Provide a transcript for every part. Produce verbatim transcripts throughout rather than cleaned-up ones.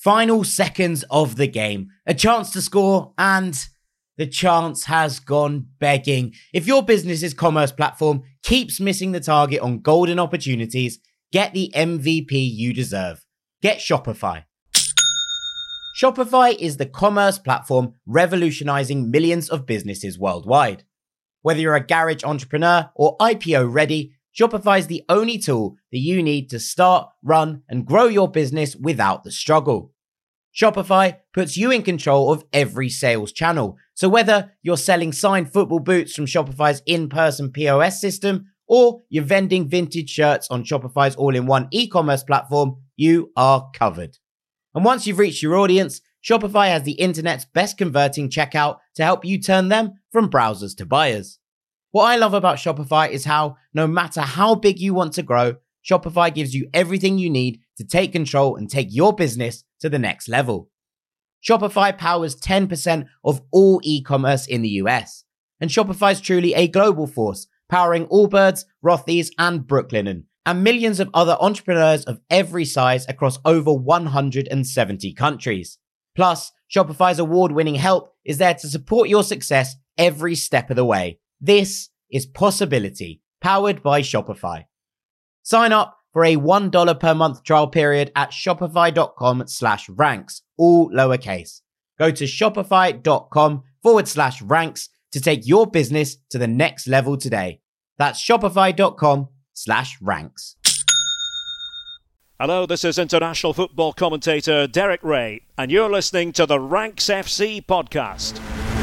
Final seconds of the game, a chance to score, and the chance has gone begging. If your business's commerce platform keeps missing the target on golden opportunities, get the M V P you deserve. Get Shopify. Shopify is the commerce platform revolutionizing millions of businesses worldwide. Whether you're a garage entrepreneur or I P O ready, Shopify is the only tool that you need to start, run, and grow your business without the struggle. Shopify puts you in control of every sales channel. So whether you're selling signed football boots from Shopify's in-person P O S system, or you're vending vintage shirts on Shopify's all-in-one e-commerce platform, you are covered. And once you've reached your audience, Shopify has the internet's best converting checkout to help you turn them from browsers to buyers. What I love about Shopify is how, no matter how big you want to grow, Shopify gives you everything you need to take control and take your business to the next level. Shopify powers ten percent of all e-commerce in the U S. And Shopify is truly a global force, powering Allbirds, Rothy's, and Brooklinen, and millions of other entrepreneurs of every size across over one hundred seventy countries. Plus, Shopify's award-winning help is there to support your success every step of the way. This is Possibility, powered by Shopify. Sign up for a one dollar per month trial period at shopify.com slash ranks, all lowercase. Go to shopify.com forward slash ranks to take your business to the next level today. That's shopify.com slash ranks. Hello, this is international football commentator Derek Ray, and you're listening to the Ranks F C podcast.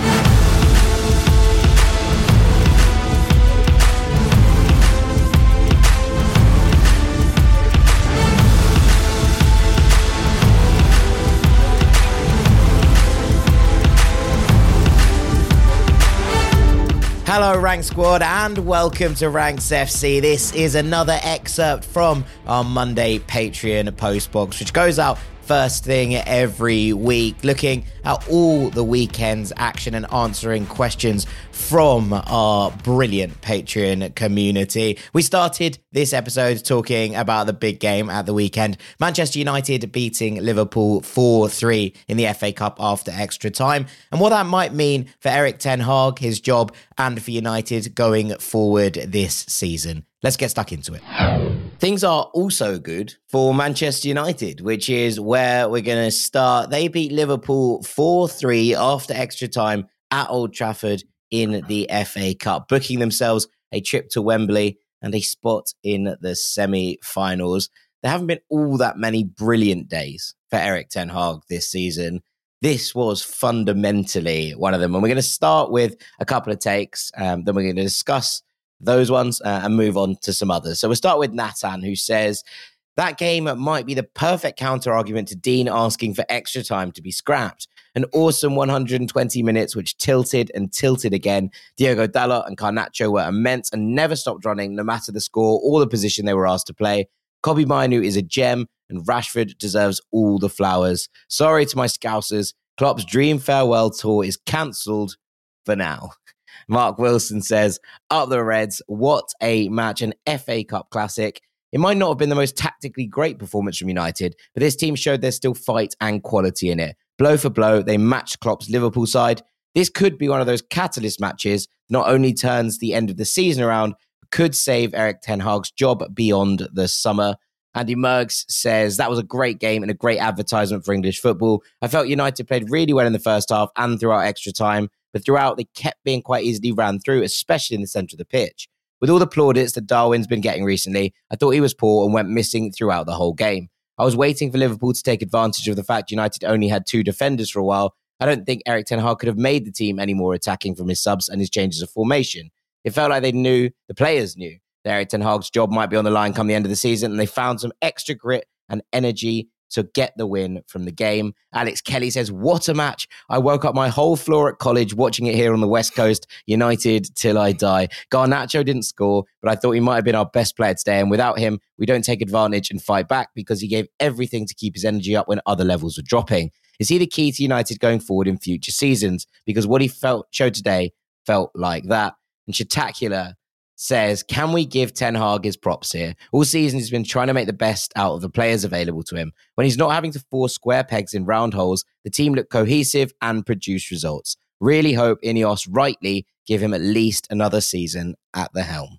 Hello Rank Squad and welcome to Ranks F C. This is another excerpt from our Monday Patreon post box, which goes out first thing every week, looking at all the weekend's action and answering questions from our brilliant Patreon community. We started this episode talking about the big game at the weekend. Manchester United beating Liverpool four three in the F A Cup after extra time, and what that might mean for Erik ten Hag, his job, and for United going forward this season. Let's get stuck into it. Things are also good for Manchester United, which is where we're going to start. They beat Liverpool four three after extra time at Old Trafford in the F A Cup, booking themselves a trip to Wembley and a spot in the semi-finals. There haven't been all that many brilliant days for Erik ten Hag this season. This was fundamentally one of them. And we're going to start with a couple of takes. Um, then we're going to discuss those ones uh, and move on to some others. So we'll start with Nathan, who says, that game might be the perfect counter-argument to Dean asking for extra time to be scrapped. An awesome one hundred twenty minutes, which tilted and tilted again. Diogo Dalot and Garnacho were immense and never stopped running, no matter the score or the position they were asked to play. Kobbie Mainoo is a gem, and Rashford deserves all the flowers. Sorry to my Scousers, Klopp's dream farewell tour is cancelled for now. Mark Wilson says, up the Reds, what a match, an F A Cup classic. It might not have been the most tactically great performance from United, but this team showed there's still fight and quality in it. Blow for blow, they matched Klopp's Liverpool side. This could be one of those catalyst matches, not only turns the end of the season around, but could save Erik ten Hag's job beyond the summer. Andy Mergs says, that was a great game and a great advertisement for English football. I felt United played really well in the first half and throughout extra time, but throughout they kept being quite easily ran through, especially in the centre of the pitch. With all the plaudits that Darwin's been getting recently, I thought he was poor and went missing throughout the whole game. I was waiting for Liverpool to take advantage of the fact United only had two defenders for a while. I don't think Erik ten Hag could have made the team any more attacking from his subs and his changes of formation. It felt like they knew, the players knew, that Erik ten Hag's job might be on the line come the end of the season, and they found some extra grit and energy to get the win from the game. Alex Kelly says, what a match. I woke up my whole floor at college watching it here on the West Coast. United till I die. Garnacho didn't score, but I thought he might have been our best player today. And without him, we don't take advantage and fight back because he gave everything to keep his energy up when other levels were dropping. Is he the key to United going forward in future seasons? Because what he felt showed today felt like that. And Shatacular says, can we give Ten Hag his props here? All season he's been trying to make the best out of the players available to him. When he's not having to force square pegs in round holes, the team look cohesive and produce results. Really hope Ineos rightly give him at least another season at the helm.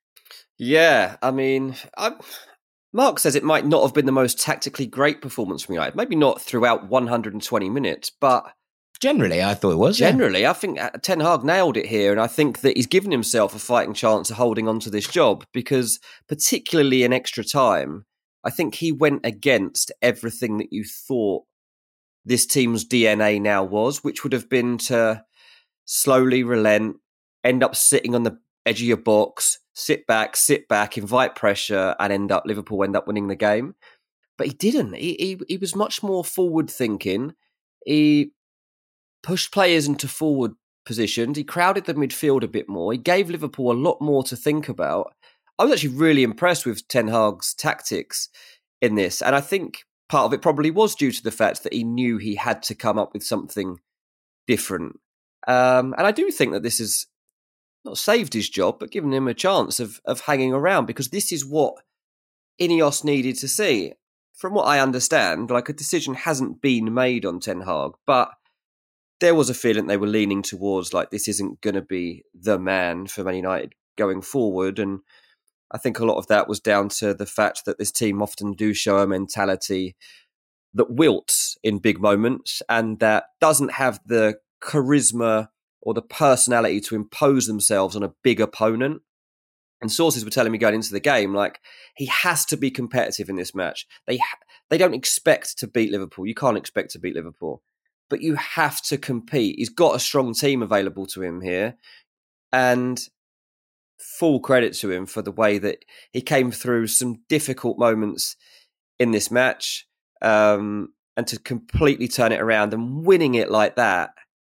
Yeah, I mean, I, Mark says it might not have been the most tactically great performance from United. Maybe not throughout one hundred twenty minutes, but generally, I thought it was. Generally, yeah. I think Ten Hag nailed it here, and I think that he's given himself a fighting chance of holding on to this job because, particularly in extra time, I think he went against everything that you thought this team's D N A now was, which would have been to slowly relent, end up sitting on the edge of your box, sit back, sit back, invite pressure, and end up Liverpool end up winning the game. But he didn't. He he, he was much more forward thinking. He pushed players into forward positions. He crowded the midfield a bit more. He gave Liverpool a lot more to think about. I was actually really impressed with Ten Hag's tactics in this. And I think part of it probably was due to the fact that he knew he had to come up with something different. Um, and I do think that this has not saved his job, but given him a chance of of hanging around, because this is what Ineos needed to see. From what I understand, like a decision hasn't been made on Ten Hag, but there was a feeling they were leaning towards like this isn't going to be the man for Man United going forward. And I think a lot of that was down to the fact that this team often do show a mentality that wilts in big moments and that doesn't have the charisma or the personality to impose themselves on a big opponent. And sources were telling me going into the game, like, he has to be competitive in this match. They ha- they don't expect to beat Liverpool. You can't expect to beat Liverpool. But you have to compete. He's got a strong team available to him here. And full credit to him for the way that he came through some difficult moments in this match. Um, and to completely turn it around and winning it like that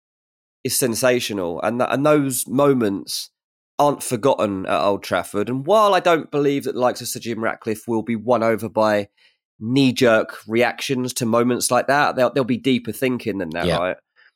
is sensational. And, th- and those moments aren't forgotten at Old Trafford. And while I don't believe that the likes of Sir Jim Ratcliffe will be won over by knee-jerk reactions to moments like that, there'll, there'll be deeper thinking than that, yeah. right?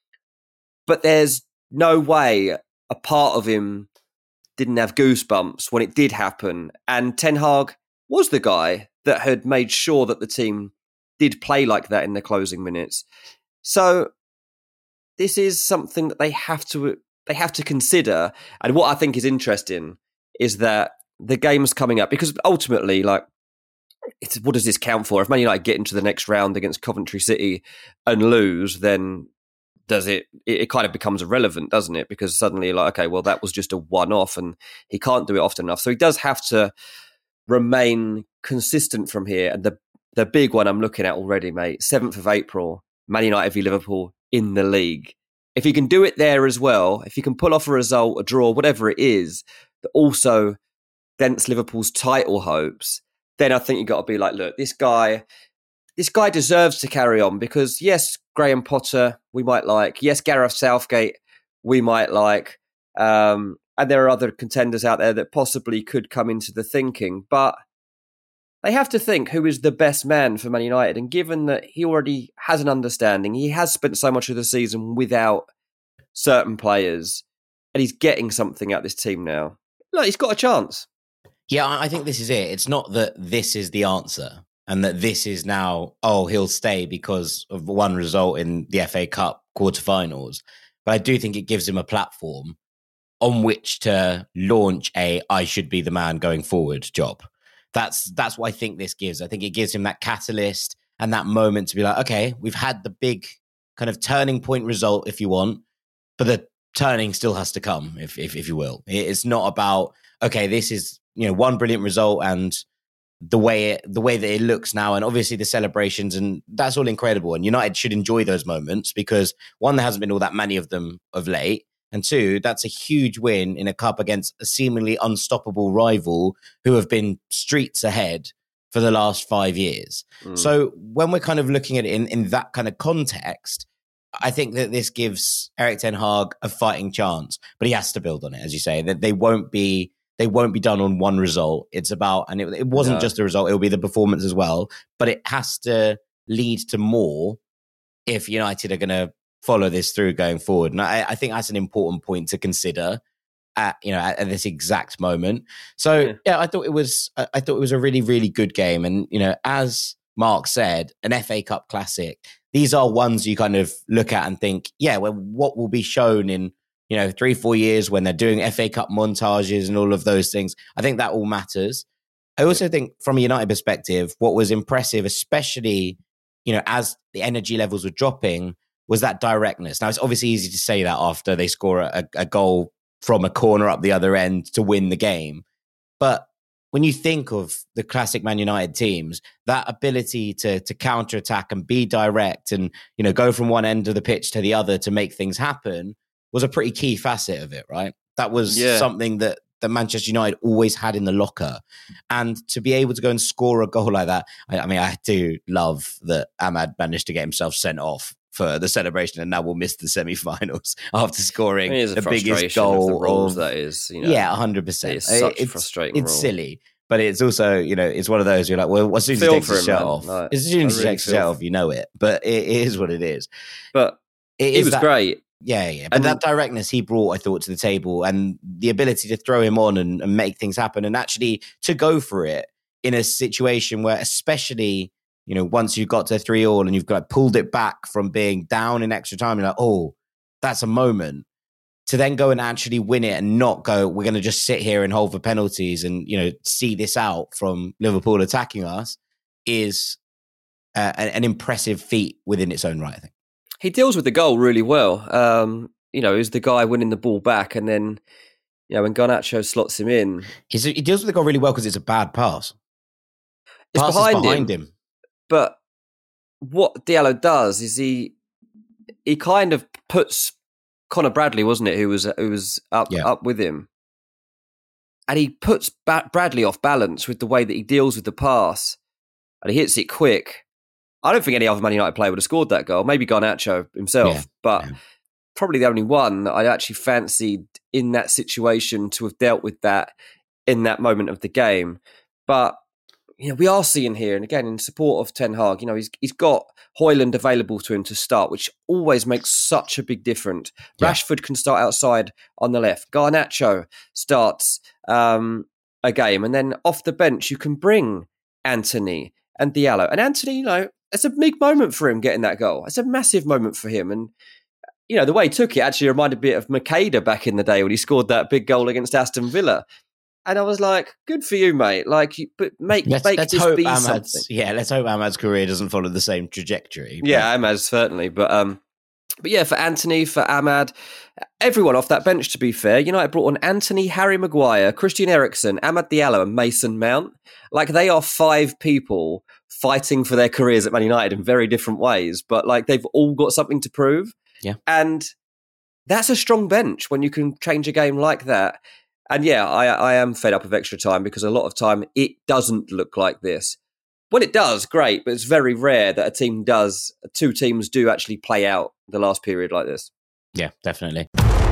But there's no way a part of him didn't have goosebumps when it did happen. And Ten Hag was the guy that had made sure that the team did play like that in the closing minutes. So this is something that they have to they have to consider. And what I think is interesting is that the game's coming up, because ultimately, like, it's, what does this count for? If Man United get into the next round against Coventry City and lose, then does it, it, it kind of becomes irrelevant, doesn't it? Because suddenly, like, okay, well, that was just a one-off and he can't do it often enough. So he does have to remain consistent from here. And the, the big one I'm looking at already, mate, seventh of April, Man United v Liverpool in the league. If he can do it there as well, if he can pull off a result, a draw, whatever it is, that also dents Liverpool's title hopes, then I think you've got to be like, look, this guy, this guy deserves to carry on, because yes, Graham Potter, we might like. Yes, Gareth Southgate, we might like. Um, and there are other contenders out there that possibly could come into the thinking. But they have to think who is the best man for Man United. And given that he already has an understanding, he has spent so much of the season without certain players, and he's getting something out of this team now. Look, he's got a chance. Yeah, I think this is it. It's not that this is the answer and that this is now, oh, he'll stay because of one result in the F A Cup quarterfinals. But I do think it gives him a platform on which to launch a I should be the man going forward job. That's that's what I think this gives. I think it gives him that catalyst and that moment to be like, okay, we've had the big kind of turning point result, if you want, but the turning still has to come, if if, if you will. It's not about, okay, this is, you know, one brilliant result and the way it, the way that it looks now, and obviously the celebrations, and that's all incredible. And United should enjoy those moments because, one, there hasn't been all that many of them of late. And two, that's a huge win in a cup against a seemingly unstoppable rival who have been streets ahead for the last five years. Mm. So when we're kind of looking at it in, in that kind of context, I think that this gives Erik ten Hag a fighting chance, but he has to build on it, as you say. That they won't be they won't be done on one result. It's about, and it, it wasn't no. just a result; it will be the performance as well. But it has to lead to more if United are going to follow this through going forward. And I, I think that's an important point to consider. at, you know, at, at this exact moment. So yeah. yeah, I thought it was, I, I thought it was a really, really good game. And, you know, as Mark said, an F A Cup classic, these are ones you kind of look at and think, yeah, well, what will be shown in, you know, three, four years when they're doing F A Cup montages and all of those things. I think that all matters. I also think from a United perspective, what was impressive, especially, you know, as the energy levels were dropping, was that directness. Now, it's obviously easy to say that after they score a, a goal from a corner up the other end to win the game. But when you think of the classic Man United teams, that ability to to counterattack and be direct and, you know, go from one end of the pitch to the other to make things happen was a pretty key facet of it, right? That was yeah. something that, that Manchester United always had in the locker. And to be able to go and score a goal like that, I, I mean, I do love that Ahmad managed to get himself sent off for the celebration and now we'll miss the semi-finals after scoring I mean, the biggest goal. Of the rules, of, that is, you know, yeah, one hundred percent. It's such it's, a frustrating It's rule. silly. But it's also, you know, it's one of those you're like, well, as soon as he takes his shirt off, like, as soon as he really takes his shirt off, you know it. But it, it is what it is. But it, it was that, great. Yeah, yeah. But and that directness he brought, I thought, to the table and the ability to throw him on and, and make things happen and actually to go for it in a situation where, especially, you know, once you've got to three all and you've got pulled it back from being down in extra time, you're like, oh, that's a moment. To then go and actually win it and not go, we're going to just sit here and hold for penalties and, you know, see this out from Liverpool attacking us is uh, an, an impressive feat within its own right, I think. He deals with the goal really well. Um, you know, he's the guy winning the ball back and then, you know, when Garnacho slots him in. He's, he deals with the goal really well because it's a bad pass. It's pass behind, behind him, him. But what Diallo does is he he kind of puts Connor Bradley, wasn't it, who was who was up yeah. up with him, and he puts ba- Bradley off balance with the way that he deals with the pass, and he hits it quick. I don't think any other Man United player would have scored that goal. Maybe Garnacho himself, yeah. but yeah. probably the only one that I actually fancied in that situation to have dealt with that in that moment of the game. But you know, we are seeing here, and again, in support of Ten Hag, you know, he's he's got Højlund available to him to start, which always makes such a big difference. Yeah. Rashford can start outside on the left. Garnacho starts um, a game, and then off the bench, you can bring Antony and Diallo. And Antony, you know, it's a big moment for him getting that goal. It's a massive moment for him. And, you know, the way he took it actually reminded me of Makeda back in the day when he scored that big goal against Aston Villa. And I was like, good for you, mate. Like, but make, let's, make let's this hope be Ahmad's, something. Yeah, let's hope Ahmad's career doesn't follow the same trajectory. But. Yeah, Ahmad, certainly. But um, but yeah, for Antony, for Ahmad, everyone off that bench, to be fair, United brought on Antony, Harry Maguire, Christian Eriksen, Amad Diallo and Mason Mount. Like, they are five people fighting for their careers at Man United in very different ways. But, like, they've all got something to prove. Yeah. And that's a strong bench when you can change a game like that. And yeah, I, I am fed up of extra time because a lot of time it doesn't look like this. When it does, great, but it's very rare that a team does, two teams do actually play out the last period like this. Yeah, definitely.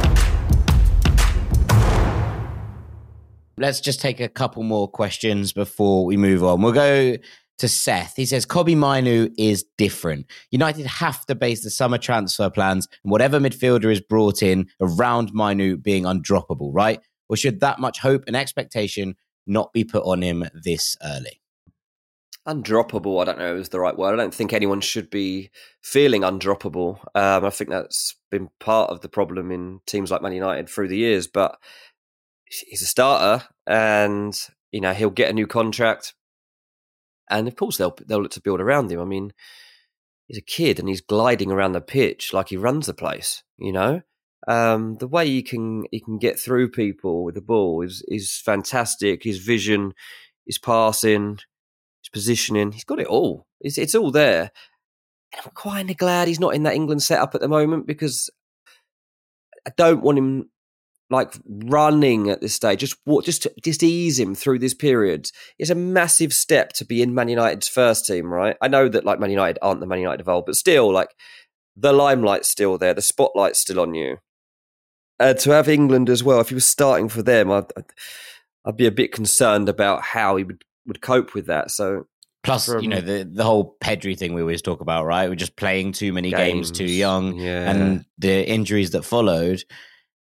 Let's just take a couple more questions before we move on. We'll go to Seth. He says, Kobbie Mainoo is different. United have to base the summer transfer plans and whatever midfielder is brought in around Mainoo being undroppable, right? Or should that much hope and expectation not be put on him this early? Undroppable, I don't know is the right word. I don't think anyone should be feeling undroppable. Um, I think that's been part of the problem in teams like Man United through the years. But he's a starter and, you know, he'll get a new contract. And of course, they'll they'll look to build around him. I mean, he's a kid and he's gliding around the pitch like he runs the place, you know? Um, the way he can he can get through people with the ball is is fantastic. His vision, his passing, his positioning, he's got it all. It's it's all there. And I'm kind of glad he's not in that England setup at the moment because I don't want him like running at this stage. Just just just ease him through this period. It's a massive step to be in Man United's first team, right? I know that like Man United aren't the Man United of old, but still, like the limelight's still there, the spotlight's still on you. Uh, to have England as well, if he was starting for them, I'd, I'd, I'd be a bit concerned about how he would, would cope with that. So, plus, from, you know, the the whole Pedri thing we always talk about, right? We're just playing too many games, games too young, yeah. and the injuries that followed.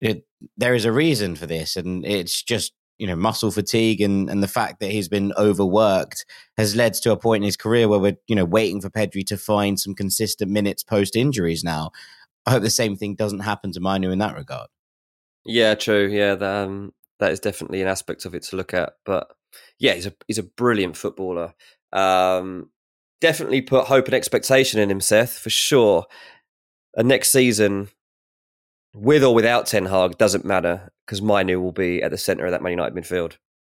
it, there is a reason for this, and it's just, you know, muscle fatigue and, and the fact that he's been overworked has led to a point in his career where we're, you know, waiting for Pedri to find some consistent minutes post injuries now. I hope the same thing doesn't happen to Manu in that regard. Yeah, true. Yeah, that, um, that is definitely an aspect of it to look at. But yeah, he's a he's a brilliant footballer. Um, definitely put hope and expectation in him, Seth, for sure. And next season, with or without Ten Hag, doesn't matter, because Manu will be at the centre of that Man United midfield.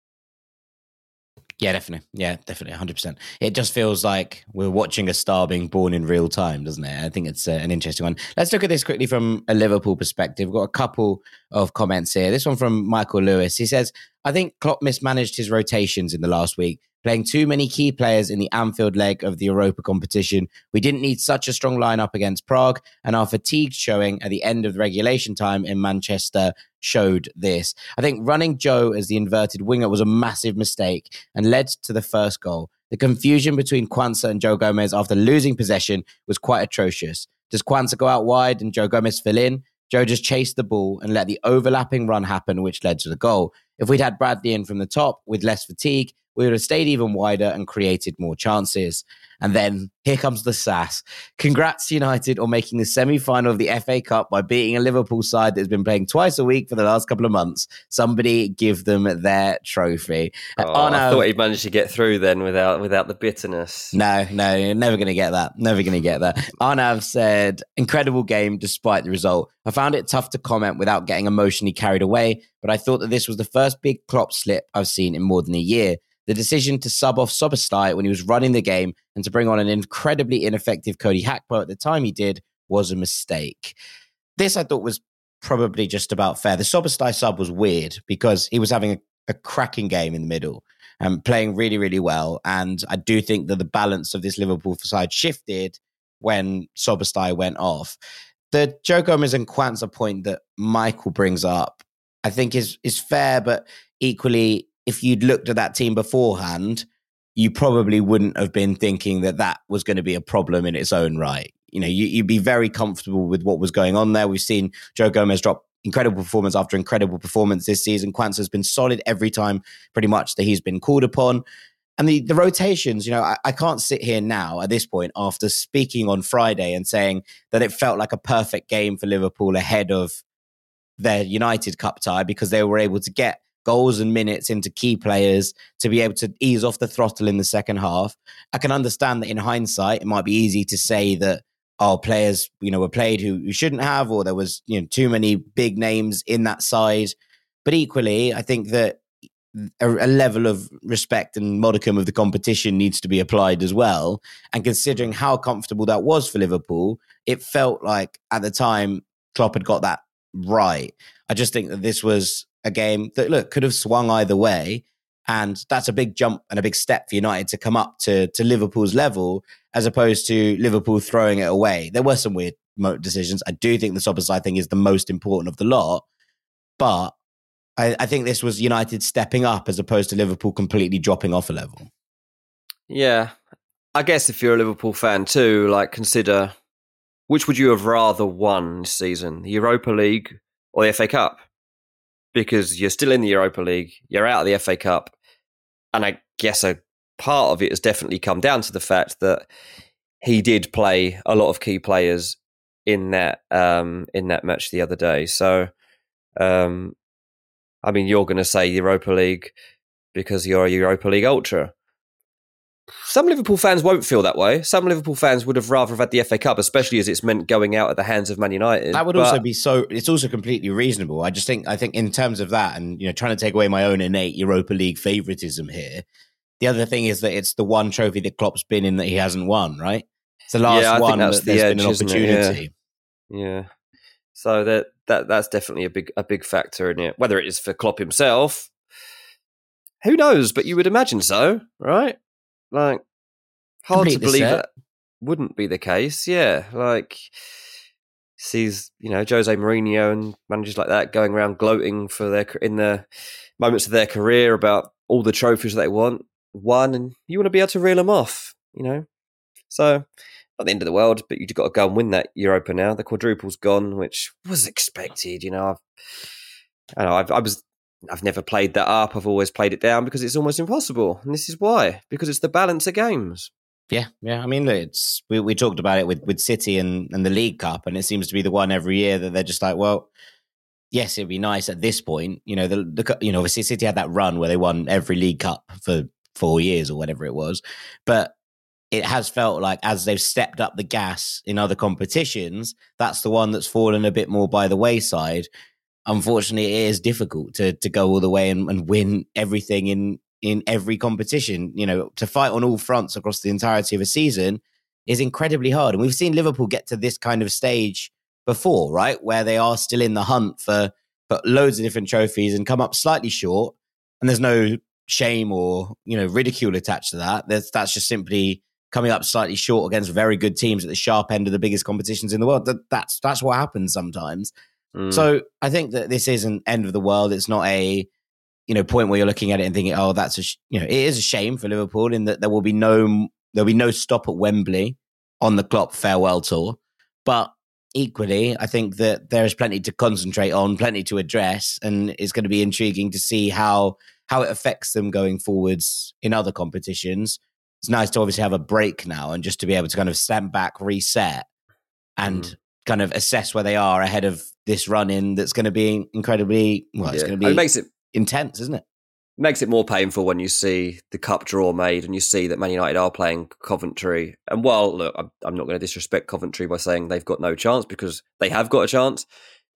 Yeah, definitely. Yeah, definitely. one hundred percent. It just feels like we're watching a star being born in real time, doesn't it? I think it's uh, an interesting one. Let's look at this quickly from a Liverpool perspective. We've got a couple of comments here. This one from Michael Lewis. He says, I think Klopp mismanaged his rotations in the last week, playing too many key players in the Anfield leg of the Europa competition. We didn't need such a strong lineup against Prague, and our fatigue showing at the end of the regulation time in Manchester showed this. I think running Joe as the inverted winger was a massive mistake and led to the first goal. The confusion between Quansah and Joe Gomez after losing possession was quite atrocious. Does Quansah go out wide and Joe Gomez fill in? Joe just chased the ball and let the overlapping run happen, which led to the goal. If we'd had Bradley in from the top with less fatigue, we would have stayed even wider and created more chances. And then here comes the sass. Congrats to United on making the semi-final of the F A Cup by beating a Liverpool side that's been playing twice a week for the last couple of months. Somebody give them their trophy. Oh, Arnav, I thought he'd managed to get through then without without the bitterness. No, no, you're never going to get that. Never going to get that. Arnav said, incredible game despite the result. I found it tough to comment without getting emotionally carried away, but I thought that this was the first big Klopp slip I've seen in more than a year. The decision to sub off Szoboszlai when he was running the game and to bring on an incredibly ineffective Cody Gakpo at the time he did was a mistake. This I thought was probably just about fair. The Szoboszlai sub was weird because he was having a, a cracking game in the middle and playing really, really well. And I do think that the balance of this Liverpool side shifted when Szoboszlai went off. The Joe Gomez and Quansah point that Michael brings up, I think is is fair, but equally, if you'd looked at that team beforehand, you probably wouldn't have been thinking that that was going to be a problem in its own right. You know, you, you'd be very comfortable with what was going on there. We've seen Joe Gomez drop incredible performance after incredible performance this season. Quansah has been solid every time, pretty much, that he's been called upon. And the, the rotations, you know, I, I can't sit here now at this point after speaking on Friday and saying that it felt like a perfect game for Liverpool ahead of their United Cup tie because they were able to get goals and minutes into key players to be able to ease off the throttle in the second half. I can understand that in hindsight, it might be easy to say that, oh, players, you know, were played who, who shouldn't have, or there was, you know, too many big names in that side. But equally, I think that a, a level of respect and modicum of the competition needs to be applied as well. And considering how comfortable that was for Liverpool, it felt like at the time Klopp had got that right. I just think that this was a game that, look, could have swung either way. And that's a big jump and a big step for United to come up to, to Liverpool's level, as opposed to Liverpool throwing it away. There were some weird decisions. I do think the Szoboszlai thing is the most important of the lot. But I, I think this was United stepping up as opposed to Liverpool completely dropping off a level. Yeah. I guess if you're a Liverpool fan too, like, consider, which would you have rather won this season, the Europa League or the F A Cup? Because you're still in the Europa League, you're out of the F A Cup. And I guess a part of it has definitely come down to the fact that he did play a lot of key players in that um, in that match the other day. So, um, I mean, you're going to say Europa League because you're a Europa League ultra. Some Liverpool fans won't feel that way. Some Liverpool fans would have rather have had the F A Cup, especially as it's meant going out at the hands of Man United. That would but, also be so. It's also completely reasonable. I just think. I think in terms of that, and you know, trying to take away my own innate Europa League favoritism here. The other thing is that it's the one trophy that Klopp's been in that he hasn't won. Right? It's the last yeah, one that the there's edge, been an opportunity. Yeah. yeah. So that that that's definitely a big a big factor in it. Whether it is for Klopp himself, who knows? But you would imagine so, right? Like. Hard Complete to believe that wouldn't be the case. Yeah, like sees you know Jose Mourinho and managers like that going around gloating for their in the moments of their career about all the trophies they want, won, and you want to be able to reel them off. You know, so not the end of the world, but you've got to go and win that Europa now. The quadruple's gone, which was expected. You know, I've, I don't know, I've, I was, I've never played that up. I've always played it down because it's almost impossible. And this is why, because it's the balance of games. Yeah, yeah. I mean, look, it's we, we talked about it with, with City and, and the League Cup, and it seems to be the one every year that they're just like, well, yes, it'd be nice at this point. You know, the, the you know, obviously City had that run where they won every League Cup for four years or whatever it was, but it has felt like as they've stepped up the gas in other competitions, that's the one that's fallen a bit more by the wayside. Unfortunately, it is difficult to to go all the way and, and win everything in. in every competition. You know, to fight on all fronts across the entirety of a season is incredibly hard. And we've seen Liverpool get to this kind of stage before, right? Where they are still in the hunt for, for loads of different trophies and come up slightly short. And there's no shame or, you know, ridicule attached to that. That's, that's just simply coming up slightly short against very good teams at the sharp end of the biggest competitions in the world. That, that's, that's what happens sometimes. Mm. So I think that this isn't end of the world. It's not a, you know, point where you're looking at it and thinking, oh, that's a, sh-. you know, it is a shame for Liverpool in that there will be no, there'll be no stop at Wembley on the Klopp farewell tour. But equally, I think that there is plenty to concentrate on, plenty to address, and it's going to be intriguing to see how, how it affects them going forwards in other competitions. It's nice to obviously have a break now and just to be able to kind of stand back, reset, and mm. kind of assess where they are ahead of this run in that's going to be incredibly, well, it's yeah. going to be, it makes it intense, isn't it? Makes it more painful when you see the cup draw made and you see that Man United are playing Coventry. And while, look, I'm, I'm not going to disrespect Coventry by saying they've got no chance, because they have got a chance.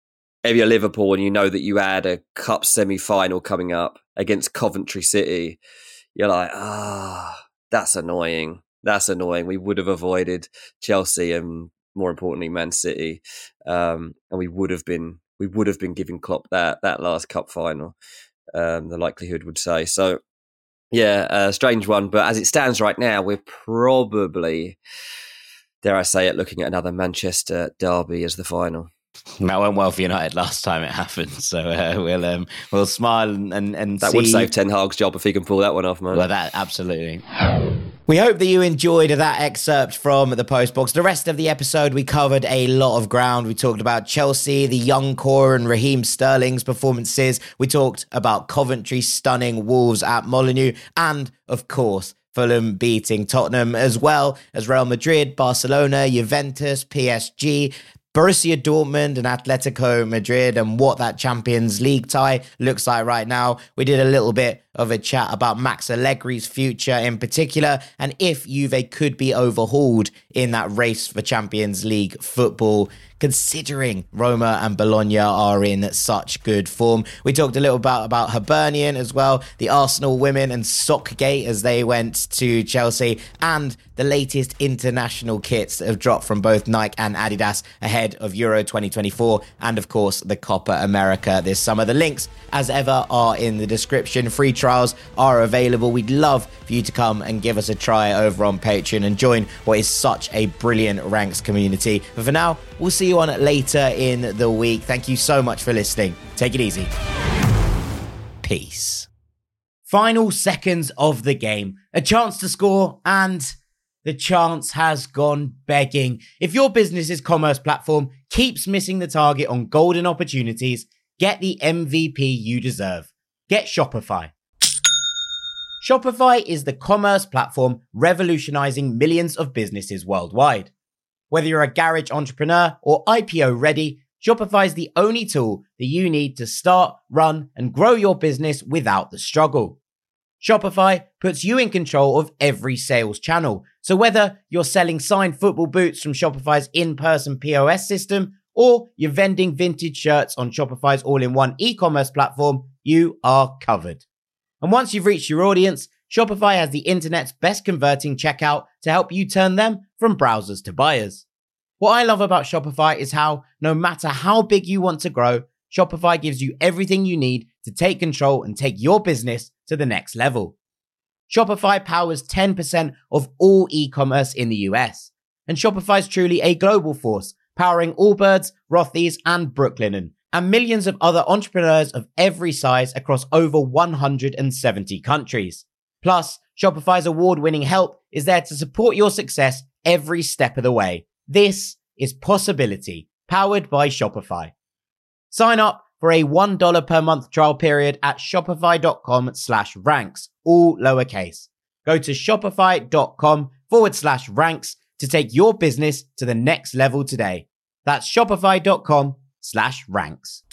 If you're Liverpool and you know that you had a cup semi-final coming up against Coventry City, you're like, ah, oh, that's annoying. That's annoying. We would have avoided Chelsea and, more importantly, Man City. Um, and we would have been we would have been giving Klopp that that last cup final. Um, the likelihood would say. So, yeah, a strange one. But as it stands right now, we're probably, dare I say it, looking at another Manchester derby as the final. That went well for United last time it happened. So uh, we'll um, we'll smile and, and, and that see. would save Ten Hag's job if he can pull that one off, man. Well, that absolutely. We hope that you enjoyed that excerpt from the Postbox. The rest of the episode, we covered a lot of ground. We talked about Chelsea, the young core, and Raheem Sterling's performances. We talked about Coventry stunning Wolves at Molineux, and of course, Fulham beating Tottenham, as well as Real Madrid, Barcelona, Juventus, P S G, Borussia Dortmund and Atletico Madrid, and what that Champions League tie looks like right now. We did a little bit of a chat about Max Allegri's future in particular, and if Juve could be overhauled in that race for Champions League football, considering Roma and Bologna are in such good form. We talked a little about, about Hibernian as well, the Arsenal women and Sockgate as they went to Chelsea, and the latest international kits that have dropped from both Nike and Adidas ahead of Euro twenty twenty-four, and of course the Copa America this summer. The links, as ever, are in the description. Free trials are available. We'd love for you to come and give us a try over on Patreon and join what is such a brilliant Ranks community. But for now, we'll see you on it later in the week. Thank you so much for listening. Take it easy. Peace. Final seconds of the game. A chance to score, and the chance has gone begging. If your business's commerce platform keeps missing the target on golden opportunities, get the M V P you deserve. Get Shopify. Shopify is the commerce platform revolutionizing millions of businesses worldwide. Whether you're a garage entrepreneur or I P O ready, Shopify is the only tool that you need to start, run, and grow your business without the struggle. Shopify puts you in control of every sales channel. So whether you're selling signed football boots from Shopify's in-person P O S system, or you're vending vintage shirts on Shopify's all-in-one e-commerce platform, you are covered. And once you've reached your audience, Shopify has the internet's best converting checkout to help you turn them from browsers to buyers. What I love about Shopify is how, no matter how big you want to grow, Shopify gives you everything you need to take control and take your business to the next level. Shopify powers ten percent of all e-commerce in the U S. And Shopify is truly a global force, powering Allbirds, Rothy's, and Brooklinen, and millions of other entrepreneurs of every size across over one hundred seventy countries. Plus, Shopify's award-winning help is there to support your success every step of the way. This is Possibility, powered by Shopify. Sign up for a one dollar per month trial period at shopify.com slash ranks, all lowercase. Go to shopify.com forward slash ranks to take your business to the next level today. That's shopify.com slash ranks.